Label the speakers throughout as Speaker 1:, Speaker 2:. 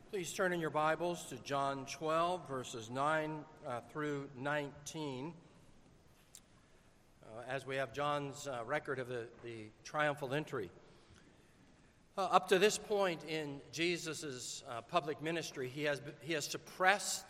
Speaker 1: Please turn in your Bibles to John 12, verses 9 through 19, as we have John's record of the triumphal entry. Up to this point in Jesus' public ministry, he has suppressed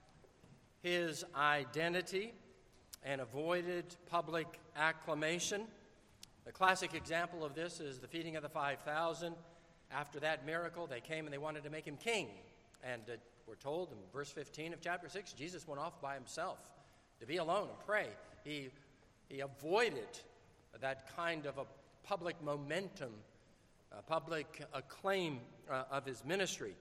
Speaker 1: his identity and avoided public acclamation. The classic example of this is the feeding of the 5,000. After that miracle, they came and they wanted to make him king. And we're told in verse 15 of chapter 6, Jesus went off by himself to be alone and pray. He avoided that kind of a public momentum, public acclaim of his ministry.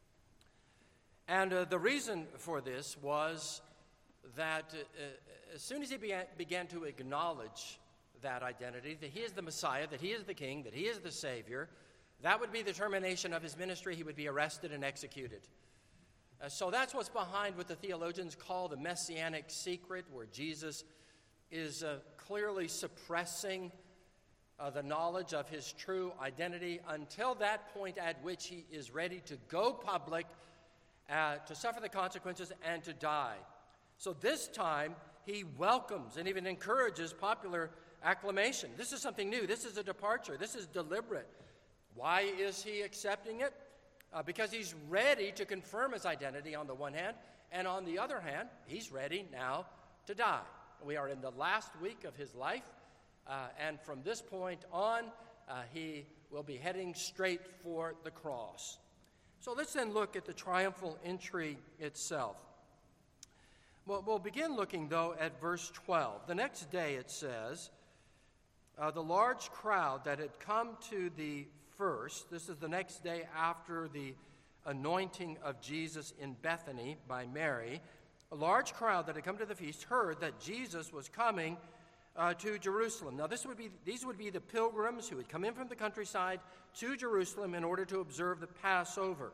Speaker 1: And the reason for this was that as soon as he began to acknowledge that identity, that he is the Messiah, that he is the King, that he is the Savior, that would be the termination of his ministry. He would be arrested and executed. So that's what's behind what the theologians call the messianic secret, where Jesus is clearly suppressing the knowledge of his true identity until that point at which he is ready to go public, to suffer the consequences, and to die. So this time, he welcomes and even encourages popular acclamation. This is something new. This is a departure. This is deliberate. Why is he accepting it? Because he's ready to confirm his identity on the one hand, and on the other hand, he's ready now to die. We are in the last week of his life, and from this point on, he will be heading straight for the cross. So let's then look at the triumphal entry itself. Well, we'll begin looking, though, at verse 12. The next day, it says, the large crowd that had come to the first, this is the next day after the anointing of Jesus in Bethany by Mary, a large crowd that had come to the feast heard that Jesus was coming to Jerusalem. Now, these would be the pilgrims who had come in from the countryside to Jerusalem in order to observe the Passover.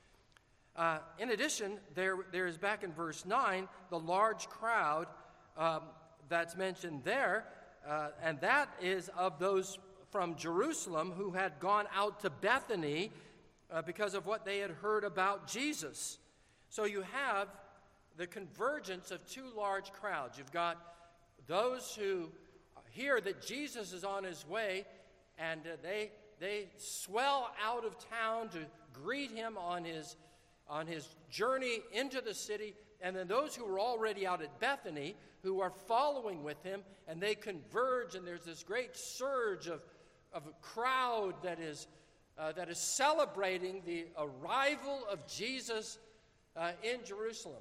Speaker 1: In addition, there is back in verse 9, the large crowd that's mentioned there, and that is of those from Jerusalem who had gone out to Bethany because of what they had heard about Jesus. So you have the convergence of two large crowds. You've got those who hear that Jesus is on his way, and they swell out of town to greet him on his journey into the city, and then those who were already out at Bethany who are following with him, and they converge, and there's this great surge of a crowd that is celebrating the arrival of Jesus in Jerusalem.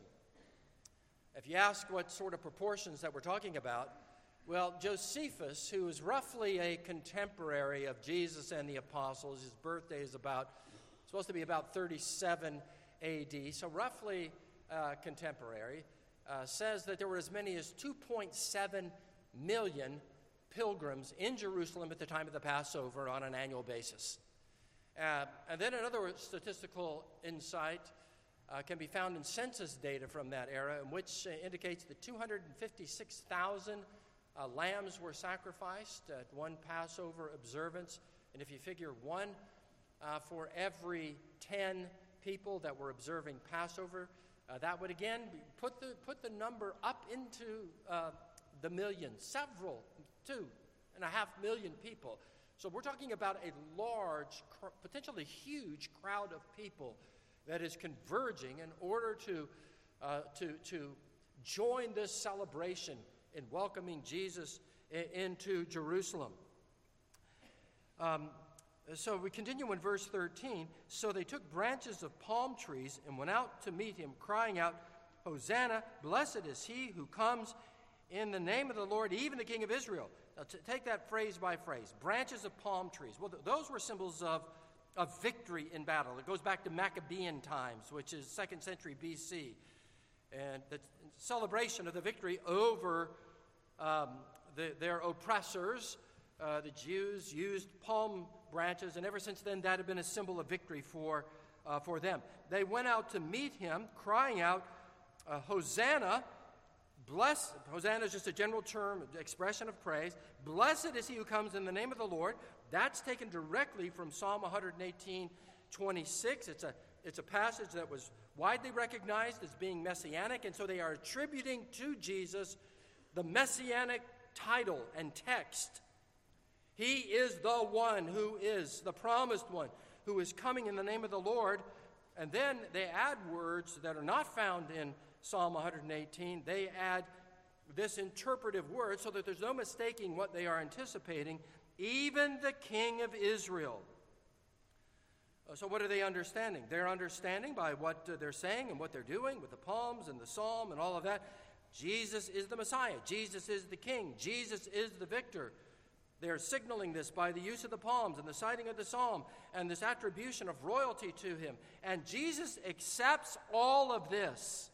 Speaker 1: If you ask what sort of proportions that we're talking about, well, Josephus, who is roughly a contemporary of Jesus and the apostles, his birthday is supposed to be about 37 A.D., so roughly contemporary, says that there were as many as 2.7 million pilgrims in Jerusalem at the time of the Passover on an annual basis. And then another statistical insight can be found in census data from that era, in which indicates that 256,000 lambs were sacrificed at one Passover observance. And if you figure one for every 10 people that were observing Passover, that would again put the number up into the millions, 2.5 million people. So we're talking about a large, potentially huge crowd of people that is converging in order to join this celebration in welcoming Jesus into Jerusalem. So we continue in verse 13. So they took branches of palm trees and went out to meet him, crying out, "Hosanna, blessed is he who comes in the name of the Lord, even the King of Israel." Now, take that phrase by phrase. Branches of palm trees. Well, those were symbols of victory in battle. It goes back to Maccabean times, which is 2nd century B.C., and the celebration of the victory over their oppressors. The Jews used palm branches, and ever since then that had been a symbol of victory for them. They went out to meet him, crying out, "Hosanna, blessed." Hosanna is just a general term, expression of praise. "Blessed is he who comes in the name of the Lord." That's taken directly from Psalm 118:26. It's a it's a passage that was widely recognized as being messianic, and so they are attributing to Jesus the messianic title and text. He is the one who is the promised one, who is coming in the name of the Lord. And then they add words that are not found in Psalm 118. They add this interpretive word so that there's no mistaking what they are anticipating, even the King of Israel. So what are they understanding? They're understanding by what they're saying and what they're doing with the palms and the psalm and all of that. Jesus is the Messiah. Jesus is the King. Jesus is the victor. They're signaling this by the use of the palms and the citing of the psalm and this attribution of royalty to him. And Jesus accepts all of this.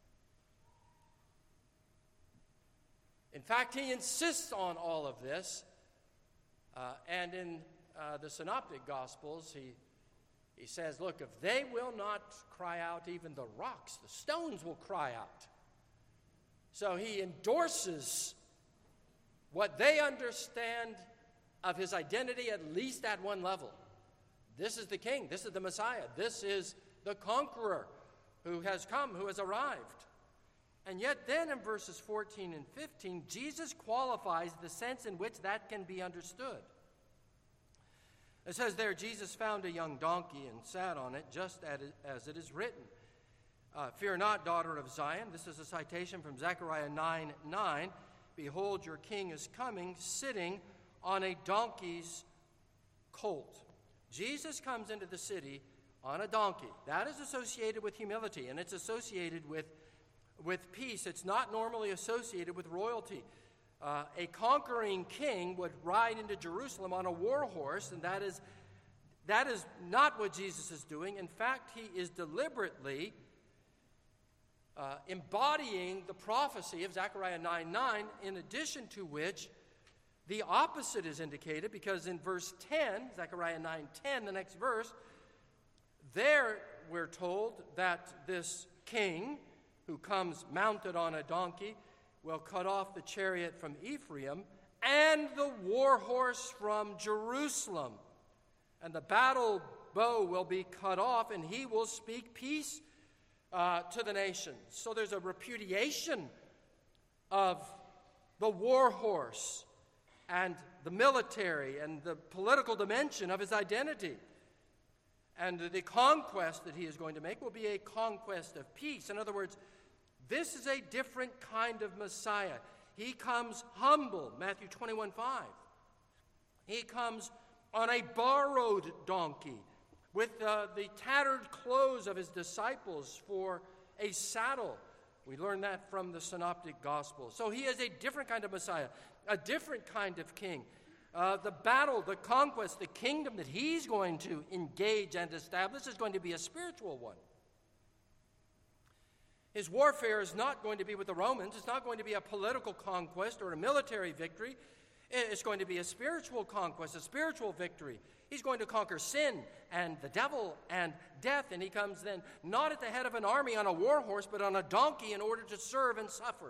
Speaker 1: In fact, he insists on all of this. And in the Synoptic Gospels, he says, look, if they will not cry out, even the rocks, the stones will cry out. So he endorses what they understand of his identity, at least at one level. This is the King. This is the Messiah. This is the conqueror who has come, who has arrived. And yet then in verses 14 and 15, Jesus qualifies the sense in which that can be understood. It says there, Jesus found a young donkey and sat on it, just as it is written. Fear not, daughter of Zion. This is a citation from Zechariah 9:9. Behold, your king is coming, sitting on a donkey's colt. Jesus comes into the city on a donkey. That is associated with humility, and it's associated with peace. It's not normally associated with royalty. A conquering king would ride into Jerusalem on a war horse, and that is not what Jesus is doing. In fact, he is deliberately embodying the prophecy of Zechariah 9:9, in addition to which the opposite is indicated, because in verse 10, Zechariah 9:10, the next verse, there we're told that this king who comes mounted on a donkey will cut off the chariot from Ephraim and the war horse from Jerusalem. And the battle bow will be cut off, and he will speak peace to the nations. So there's a repudiation of the war horse and the military and the political dimension of his identity. And the conquest that he is going to make will be a conquest of peace. In other words, this is a different kind of Messiah. He comes humble, Matthew 21:5. He comes on a borrowed donkey with the tattered clothes of his disciples for a saddle. We learn that from the Synoptic Gospels. So he is a different kind of Messiah, a different kind of king. The battle, the conquest, the kingdom that he's going to engage and establish is going to be a spiritual one. His warfare is not going to be with the Romans. It's not going to be a political conquest or a military victory. It's going to be a spiritual conquest, a spiritual victory. He's going to conquer sin and the devil and death, and he comes then not at the head of an army on a war horse, but on a donkey in order to serve and suffer.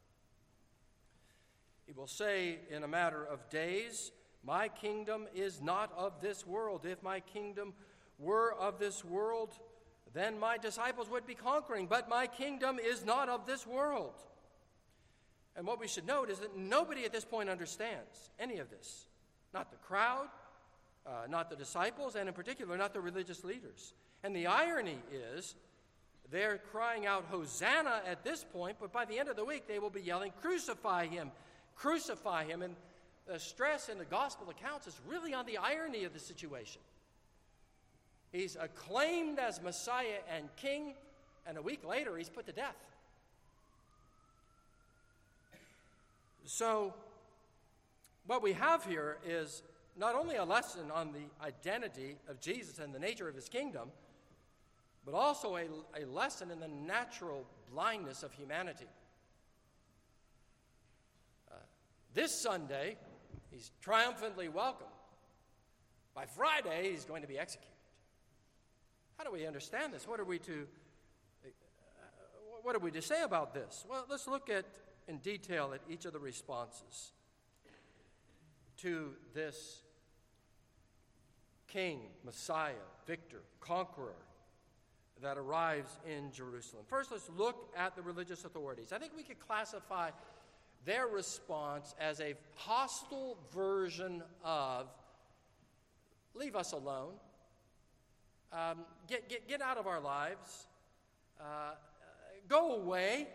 Speaker 1: He will say in a matter of days, my kingdom is not of this world. If my kingdom were of this world, then my disciples would be conquering, but my kingdom is not of this world. And what we should note is that nobody at this point understands any of this. Not the crowd, not the disciples, and in particular, not the religious leaders. And the irony is, they're crying out, Hosanna at this point, but by the end of the week, they will be yelling, crucify him, crucify him. And the stress in the gospel accounts is really on the irony of the situation. He's acclaimed as Messiah and King, and a week later he's put to death. So what we have here is not only a lesson on the identity of Jesus and the nature of his kingdom, but also a lesson in the natural blindness of humanity. This Sunday, he's triumphantly welcomed. By Friday, he's going to be executed. How do we understand this? What are we to say about this? Well, let's look at in detail at each of the responses to this King, Messiah, Victor, Conqueror. that arrives in Jerusalem. First, let's look at the religious authorities. I think we could classify their response as a hostile version of, leave us alone, get out of our lives, go away.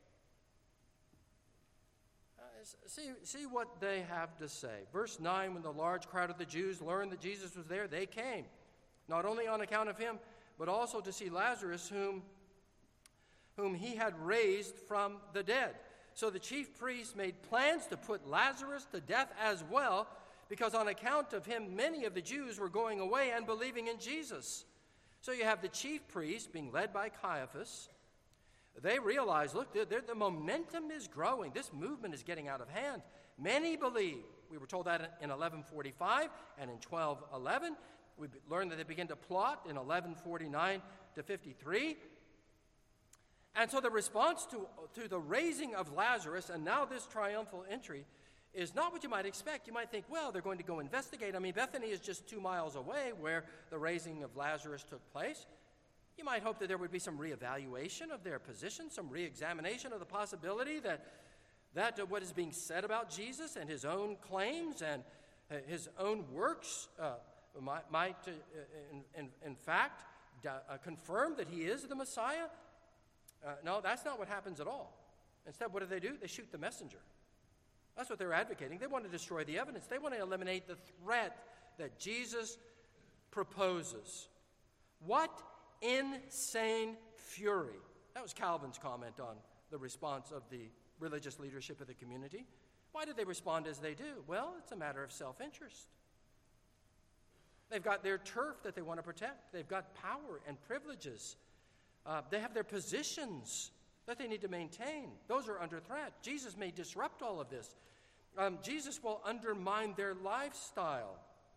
Speaker 1: See what they have to say. Verse 9, when the large crowd of the Jews learned that Jesus was there, they came, not only on account of him, but also to see Lazarus, whom he had raised from the dead. So the chief priests made plans to put Lazarus to death as well, because on account of him, many of the Jews were going away and believing in Jesus. So you have the chief priests being led by Caiaphas. They realize, look, the momentum is growing. This movement is getting out of hand. Many believe. We were told that in 1145 and in 1211. We learned that they began to plot in 1149 to 53. And so the response to the raising of Lazarus and now this triumphal entry is not what you might expect. You might think, well, they're going to go investigate. I mean, Bethany is just 2 miles away where the raising of Lazarus took place. You might hope that there would be some reevaluation of their position, some reexamination of the possibility that what is being said about Jesus and his own claims and his own works might in fact, confirm that he is the Messiah. No, that's not what happens at all. Instead, what do? They shoot the messenger. That's what they're advocating. They want to destroy the evidence. They want to eliminate the threat that Jesus proposes. What insane fury. That was Calvin's comment on the response of the religious leadership of the community. Why did they respond as they do? Well, it's a matter of self-interest. They've got their turf that they want to protect. They've got power and privileges. They have their positions that they need to maintain. Those are under threat. Jesus may disrupt all of this. Jesus will undermine their lifestyle.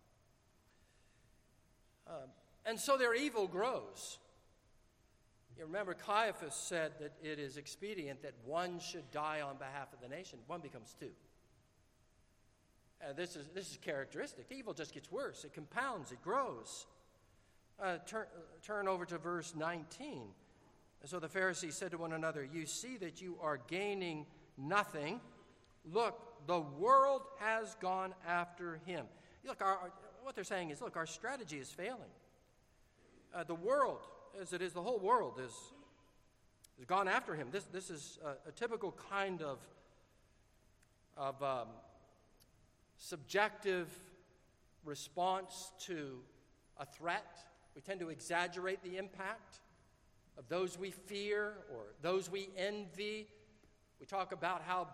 Speaker 1: And so their evil grows. You remember Caiaphas said that it is expedient that one should die on behalf of the nation. One becomes two. This is characteristic. The evil just gets worse. It compounds. It grows. Turn over to verse 19. So the Pharisees said to one another, "You see that you are gaining nothing. Look, the world has gone after him." Look, what they're saying is, look, our strategy is failing. The world, as it is, the whole world has gone after him. This is a typical kind of subjective response to a threat. We tend to exaggerate the impact of those we fear or those we envy. We talk about how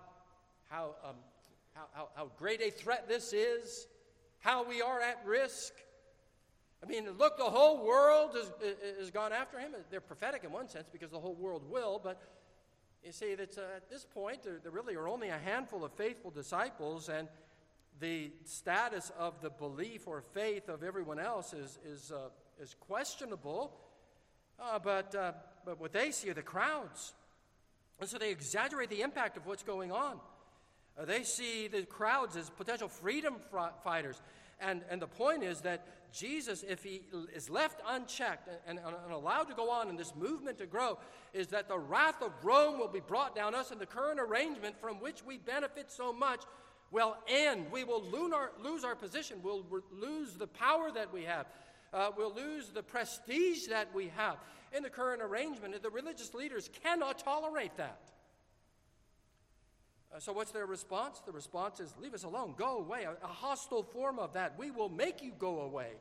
Speaker 1: great a threat this is, how we are at risk. I mean, look, the whole world has gone after him. They're prophetic in one sense because the whole world will, but you see, that's, at this point, there really are only a handful of faithful disciples, and the status of the belief or faith of everyone else is questionable. But what they see are the crowds. And so they exaggerate the impact of what's going on. They see the crowds as potential freedom fighters. And the point is that Jesus, if he is left unchecked and allowed to go on in this movement to grow, is that the wrath of Rome will be brought down us, and the current arrangement from which we benefit so much will end. We will lose our position. We'll lose the power that we have. We'll lose the prestige that we have in the current arrangement. The religious leaders cannot tolerate that. So what's their response? The response is, leave us alone, go away, a hostile form of that. We will make you go away.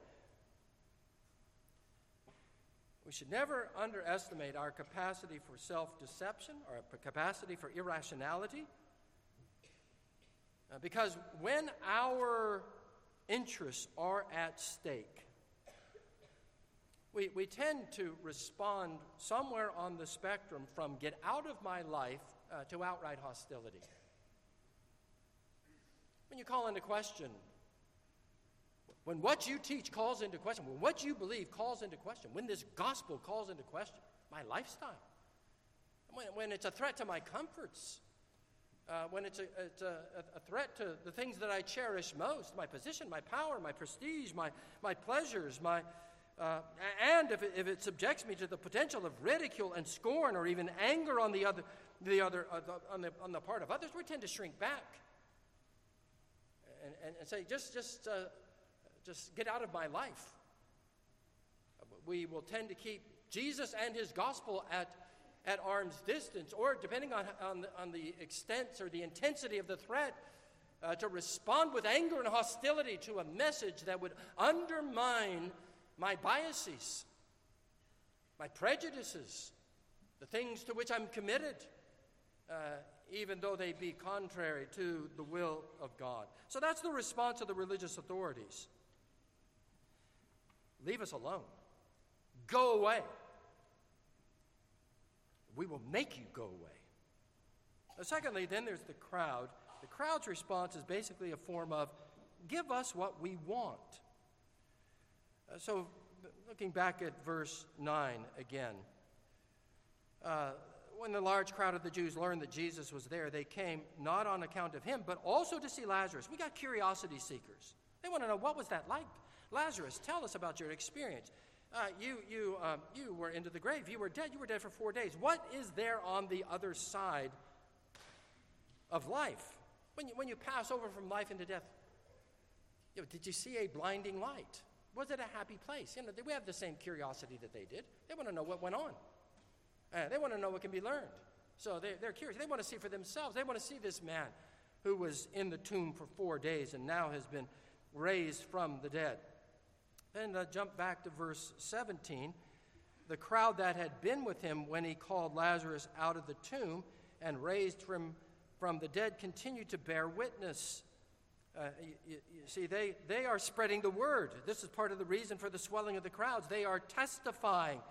Speaker 1: We should never underestimate our capacity for self-deception or our capacity for irrationality. Because when our interests are at stake, we tend to respond somewhere on the spectrum from get out of my life to outright hostility. When you call into question, when what you teach calls into question, when what you believe calls into question, when this gospel calls into question my lifestyle, when it's a threat to my comforts, when it's a threat to the things that I cherish most, my position, my power, my prestige, my pleasures, and and if it subjects me to the potential of ridicule and scorn or even anger on the part of others, we tend to shrink back and say, just get out of my life. We will tend to keep Jesus and his gospel at arm's distance, or depending on the extent or the intensity of the threat, to respond with anger and hostility to a message that would undermine my biases, my prejudices, the things to which I'm committed, even though they be contrary to the will of God. So that's the response of the religious authorities. Leave us alone. Go away. We will make you go away. Secondly, then there's the crowd. The crowd's response is basically a form of, give us what we want. So, looking back at verse 9 again, when the large crowd of the Jews learned that Jesus was there, they came not on account of him, but also to see Lazarus. We got curiosity seekers. They want to know, what was that like? Lazarus, tell us about your experience. You were into the grave. You were dead. You were dead for 4 days. What is there on the other side of life? When you pass over from life into death, did you see a blinding light? Was it a happy place? We have the same curiosity that they did. They want to know what went on. They want to know what can be learned. So they're curious. They want to see for themselves. They want to see this man who was in the tomb for 4 days and now has been raised from the dead. Then jump back to verse 17. The crowd that had been with him when he called Lazarus out of the tomb and raised him from the dead continued to bear witness. You see, they are spreading the word. This is part of the reason for the swelling of the crowds. They are testifying.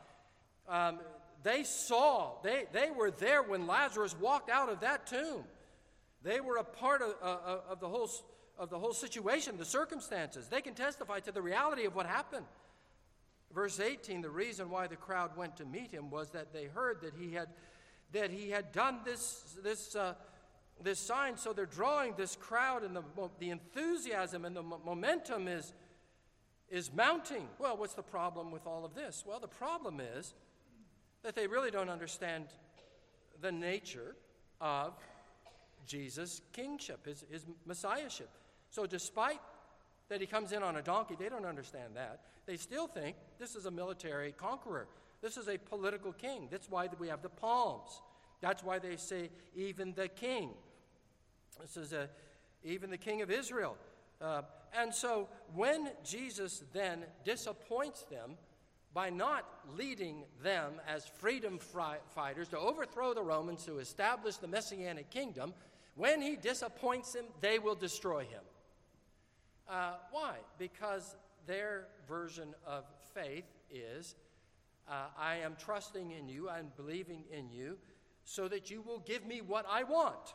Speaker 1: They were there when Lazarus walked out of that tomb. They were a part of the whole situation, the circumstances. They can testify to the reality of what happened. Verse 18, the reason why the crowd went to meet him was that they heard that he had done this sign. So they're drawing this crowd, and the enthusiasm and the momentum is mounting. Well, what's the problem with all of this? Well, the problem is that they really don't understand the nature of Jesus' kingship, his messiahship. So despite that he comes in on a donkey, they don't understand that. They still think this is a military conqueror. This is a political king. That's why we have the palms. That's why they say, even the king. This is even the king of Israel. And so when Jesus then disappoints them by not leading them as freedom fighters to overthrow the Romans, to establish the Messianic kingdom, when he disappoints them, they will destroy him. Why? Because their version of faith is, I am trusting in you, I'm believing in you, so that you will give me what I want.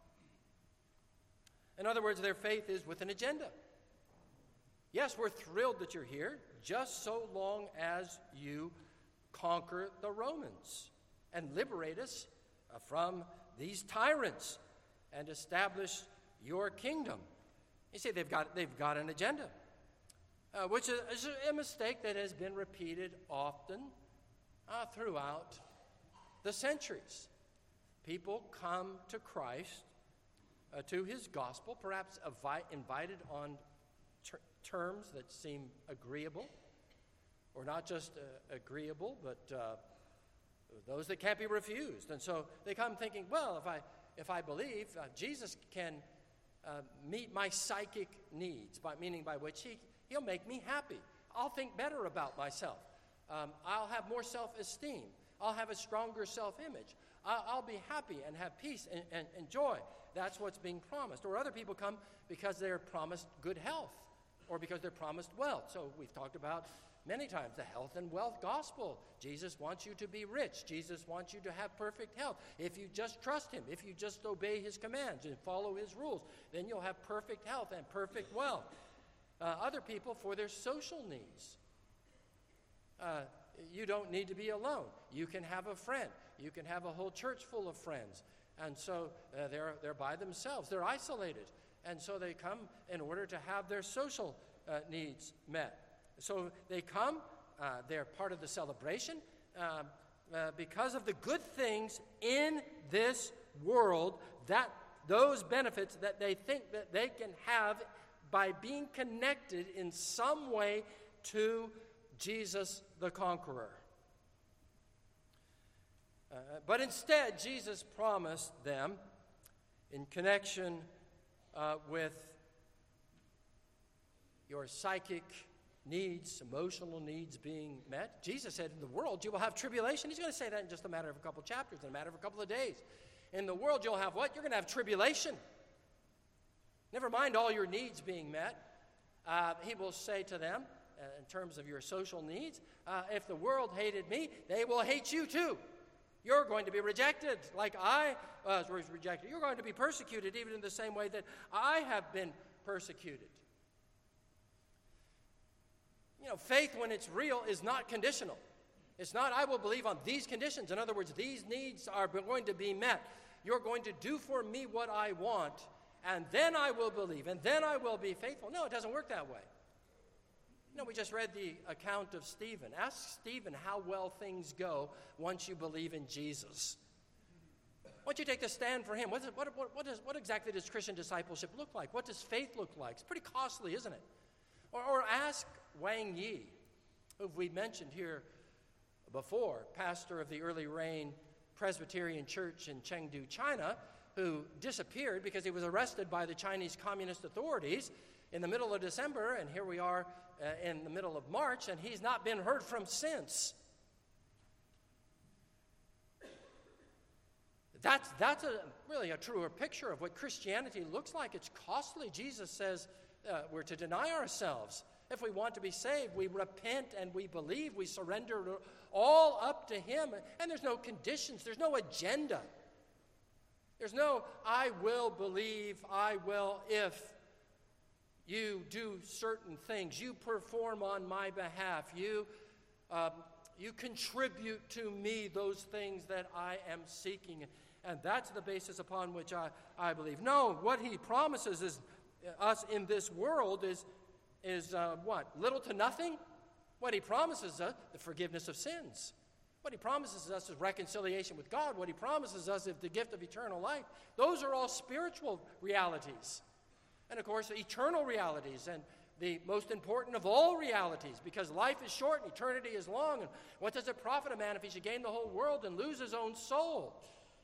Speaker 1: In other words, their faith is with an agenda. Yes, we're thrilled that you're here, just so long as you conquer the Romans and liberate us from these tyrants and establish your kingdom. You see, they've got an agenda, which is a mistake that has been repeated often throughout the centuries. People come to Christ, to his gospel, perhaps invited on terms that seem agreeable, or not just agreeable, but those that can't be refused. And so they come thinking, well, if I believe, Jesus can meet my psychic needs, meaning by which he'll make me happy. I'll think better about myself. I'll have more self-esteem. I'll have a stronger self-image. I'll be happy and have peace and joy. That's what's being promised. Or other people come because they're promised good health, or because they're promised wealth. So we've talked about many times the health and wealth gospel. Jesus wants you to be rich. Jesus wants you to have perfect health. If you just trust him, if you just obey his commands and follow his rules, then you'll have perfect health and perfect wealth. Other people for their social needs. You don't need to be alone. You can have a friend. You can have a whole church full of friends. And so they're by themselves. They're isolated. And so they come in order to have their social needs met. So they come they're part of the celebration because of the good things in this world, that those benefits that they think that they can have by being connected in some way to Jesus the conqueror. But instead, Jesus promised them, in connection with your psychic needs, emotional needs being met, Jesus said, in the world you will have tribulation. He's going to say that in just a matter of a couple chapters, in a matter of a couple of days. In the world you'll have what? You're going to have tribulation. Never mind all your needs being met. He will say to them, in terms of your social needs, if the world hated me, they will hate you too. You're going to be rejected like I was rejected. You're going to be persecuted even in the same way that I have been persecuted. You know, faith, when it's real, is not conditional. It's not, I will believe on these conditions. In other words, these needs are going to be met. You're going to do for me what I want, and then I will believe, and then I will be faithful. No, it doesn't work that way. You know, we just read the account of Stephen. Ask Stephen how well things go once you believe in Jesus. Once you take the stand for him, what exactly does Christian discipleship look like? What does faith look like? It's pretty costly, isn't it? Or ask Wang Yi, who we mentioned here before, pastor of the Early Rain Presbyterian Church in Chengdu, China, who disappeared because he was arrested by the Chinese Communist authorities in the middle of December, and here we are in the middle of March, and he's not been heard from since. That's really a truer picture of what Christianity looks like. It's costly. Jesus says we're to deny ourselves. If we want to be saved, we repent and we believe. We surrender all up to him. And there's no conditions. There's no agenda. There's no, I will believe, I will if you do certain things. You perform on my behalf. You contribute to me those things that I am seeking. And that's the basis upon which I believe. No, what he promises is us in this world is what? Little to nothing? What he promises us, the forgiveness of sins. What he promises us is reconciliation with God. What he promises us is the gift of eternal life. Those are all spiritual realities. And of course, eternal realities, and the most important of all realities, because life is short and eternity is long. And what does it profit a man if he should gain the whole world and lose his own soul?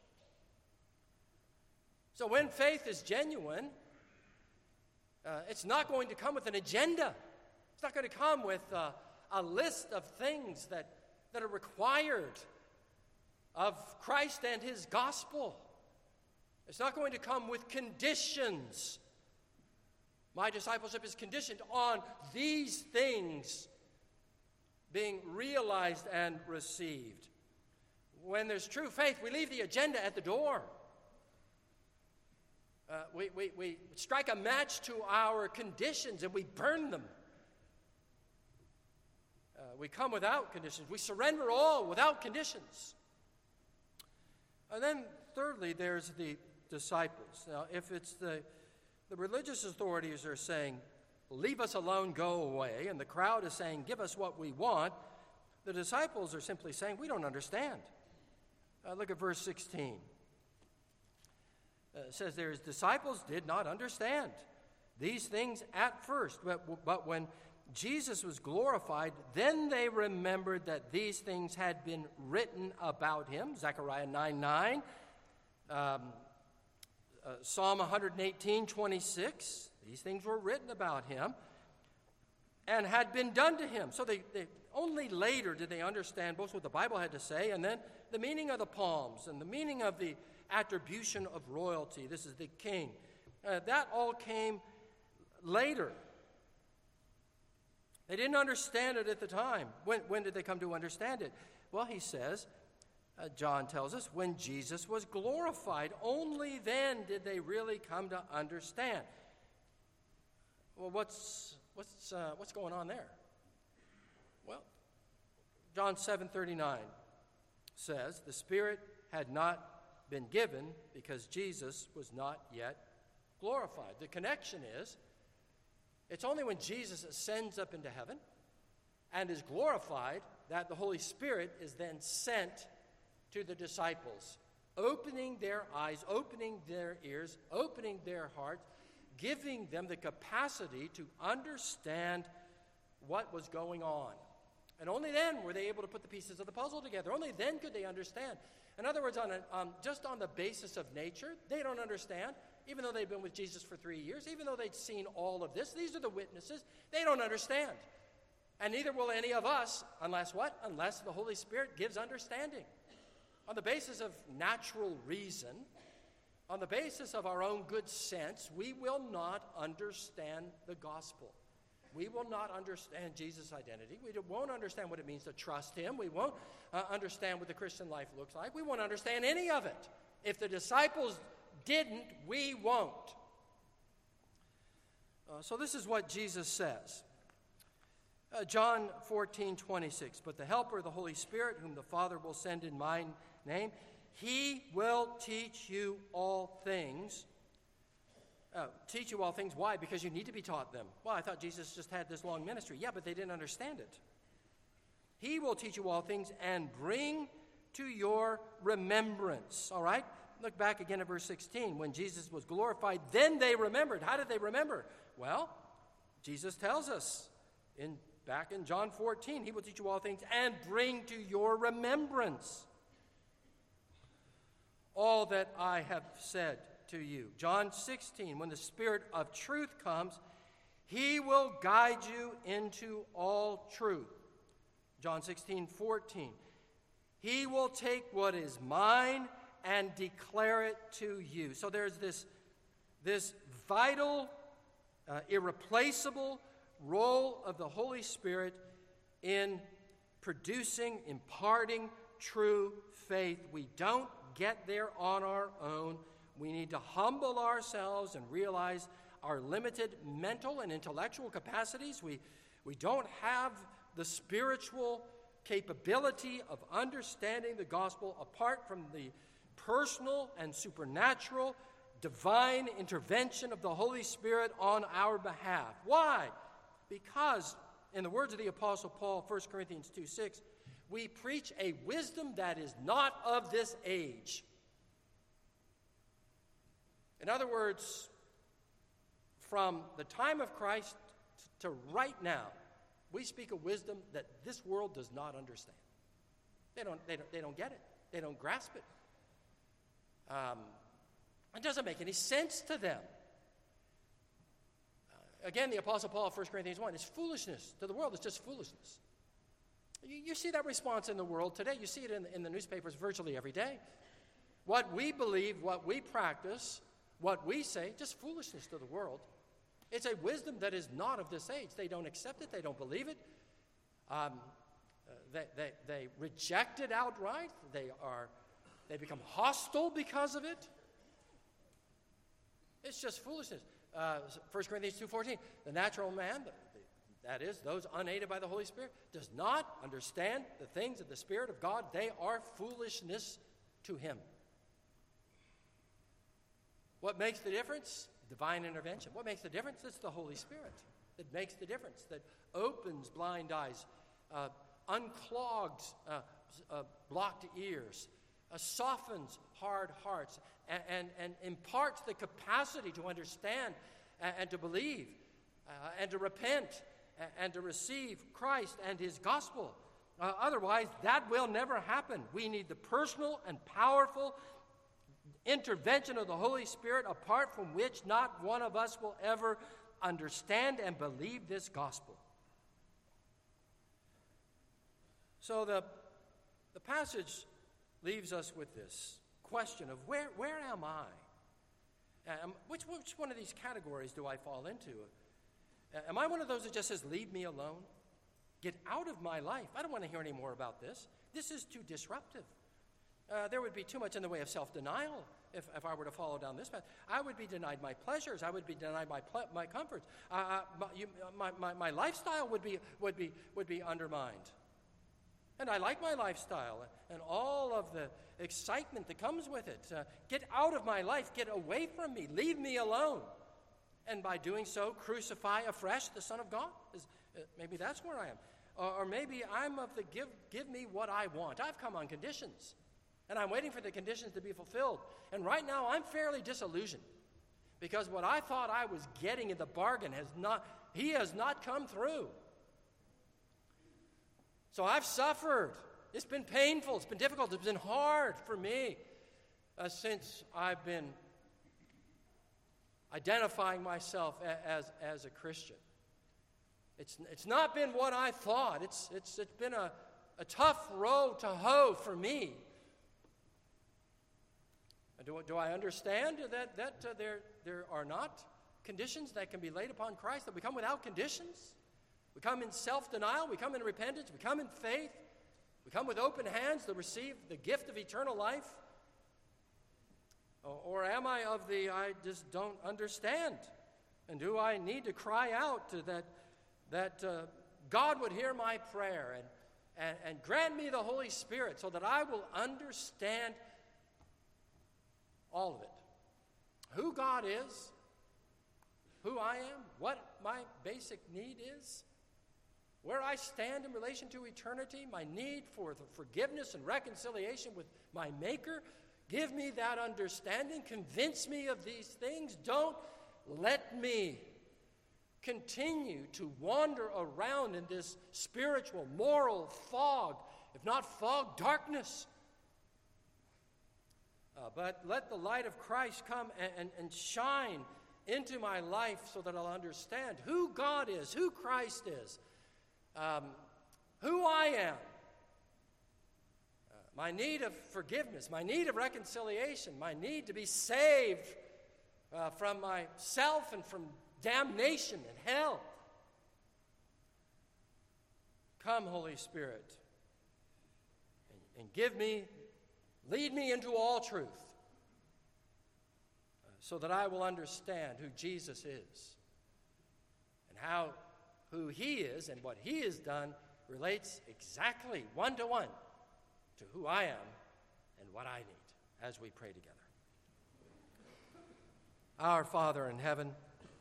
Speaker 1: So when faith is genuine, it's not going to come with an agenda. It's not going to come with a list of things that are required of Christ and his gospel. It's not going to come with conditions. My discipleship is conditioned on these things being realized and received. When there's true faith, we leave the agenda at the door. We strike a match to our conditions and we burn them. We come without conditions. We surrender all without conditions. And then thirdly, there's the disciples. Now, if it's the religious authorities are saying, leave us alone, go away, and the crowd is saying, give us what we want, the disciples are simply saying, we don't understand. Look at verse 16. It says there, his disciples did not understand these things at first, but when Jesus was glorified, then they remembered that these things had been written about him. Zechariah 9:9, Psalm 118:26. These things were written about him and had been done to him. So they only later did they understand both what the Bible had to say and then the meaning of the palms and the meaning of the attribution of royalty. This is the king. That all came later. They didn't understand it at the time. When did they come to understand it? Well, he says, John tells us, when Jesus was glorified, only then did they really come to understand. Well, what's going on there? Well, John 7:39 says, the Spirit had not been given because Jesus was not yet glorified. The connection is, it's only when Jesus ascends up into heaven and is glorified, that the Holy Spirit is then sent to the disciples, opening their eyes, opening their ears, opening their hearts, giving them the capacity to understand what was going on. And only then were they able to put the pieces of the puzzle together. Only then could they understand. In other words, just on the basis of nature, they don't understand. Even though they've been with Jesus for 3 years, even though they'd seen all of this, these are the witnesses, they don't understand. And neither will any of us, unless what? Unless the Holy Spirit gives understanding. On the basis of natural reason, on the basis of our own good sense, we will not understand the gospel. We will not understand Jesus' identity. We won't understand what it means to trust him. We won't understand what the Christian life looks like. We won't understand any of it. If the disciples didn't, we won't. So this is what Jesus says. John 14:26. But the Helper, the Holy Spirit, whom the Father will send in my name, he will teach you all things. Teach you all things. Why? Because you need to be taught them. Well, I thought Jesus just had this long ministry. Yeah, but they didn't understand it. He will teach you all things and bring to your remembrance. All right? Look back again at verse 16. When Jesus was glorified, then they remembered. How did they remember? Well, Jesus tells us back in John 14, he will teach you all things and bring to your remembrance all that I have said to you. John 16, when the Spirit of truth comes, he will guide you into all truth. John 16:14, he will take what is mine and declare it to you. So there's this vital, irreplaceable role of the Holy Spirit in producing, imparting true faith. We don't get there on our own. We need to humble ourselves and realize our limited mental and intellectual capacities. We don't have the spiritual capability of understanding the gospel apart from the personal and supernatural divine intervention of the Holy Spirit on our behalf. Why? Because, in the words of the Apostle Paul, 1 Corinthians 2:6, we preach a wisdom that is not of this age. In other words, from the time of Christ to right now, we speak a wisdom that this world does not understand. They don't get it. They don't grasp it. It doesn't make any sense to them. Again, the Apostle Paul, 1 Corinthians 1, is foolishness to the world. It's just foolishness. You see that response in the world today. You see it in the newspapers virtually every day. What we believe, what we practice, what we say, just foolishness to the world. It's a wisdom that is not of this age. They don't accept it. They don't believe it. They reject it outright. They become hostile because of it. It's just foolishness. 1 Corinthians 2:14, the natural man, that is, those unaided by the Holy Spirit, does not understand the things of the Spirit of God. They are foolishness to him. What makes the difference? Divine intervention. What makes the difference? It's the Holy Spirit that makes the difference, that opens blind eyes, unclogs blocked ears, softens hard hearts, and imparts the capacity to understand and to believe and to repent and to receive Christ and his gospel. Otherwise, that will never happen. We need the personal and powerful intervention of the Holy Spirit, apart from which not one of us will ever understand and believe this gospel. So the passage leaves us with this question of where am I? Which one of these categories do I fall into? Am I one of those that just says, leave me alone? Get out of my life. I don't want to hear any more about this. This is too disruptive. There would be too much in the way of self-denial if I were to follow down this path. I would be denied my pleasures. I would be denied my comforts. My lifestyle would be undermined. And I like my lifestyle and all of the excitement that comes with it. Get out of my life. Get away from me. Leave me alone. And by doing so, crucify afresh the Son of God. Maybe that's where I am. Or maybe I'm of the give me what I want. I've come on conditions, and I'm waiting for the conditions to be fulfilled. And right now I'm fairly disillusioned because what I thought I was getting in the bargain he has not come through. So I've suffered. It's been painful. It's been difficult. It's been hard for me since I've been identifying myself as a Christian. It's not been what I thought. It's been a tough row to hoe for me. Do I understand that there are not conditions that can be laid upon Christ, that we come without conditions? We come in self-denial, we come in repentance, we come in faith, we come with open hands to receive the gift of eternal life? Or am I of the I just don't understand? And do I need to cry out to that God would hear my prayer and grant me the Holy Spirit so that I will understand all of it? Who God is, who I am, what my basic need is, where I stand in relation to eternity, my need for the forgiveness and reconciliation with my Maker. Give me that understanding. Convince me of these things. Don't let me continue to wander around in this spiritual, moral fog, if not fog, darkness. But let the light of Christ come and shine into my life so that I'll understand who God is, who Christ is, who I am, my need of forgiveness, my need of reconciliation, my need to be saved from myself and from damnation and hell. Come, Holy Spirit, and lead me into all truth so that I will understand who Jesus is and who he is and what he has done relates exactly one-to-one to who I am and what I need, as we pray together. Our Father in heaven,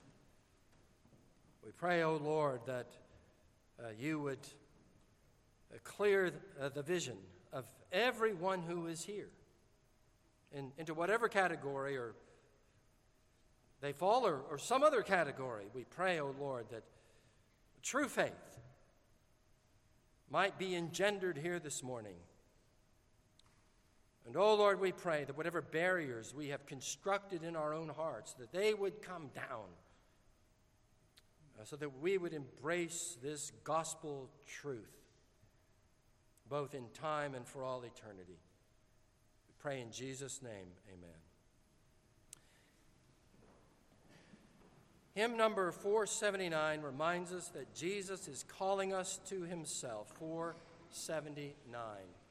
Speaker 1: we pray, O Lord, that you would clear the vision of everyone who is here into whatever category or they fall or some other category. We pray, O Lord, that true faith might be engendered here this morning. And, oh Lord, we pray that whatever barriers we have constructed in our own hearts, that they would come down so that we would embrace this gospel truth, both in time and for all eternity. We pray in Jesus' name, amen. Hymn number 479 reminds us that Jesus is calling us to himself. 479.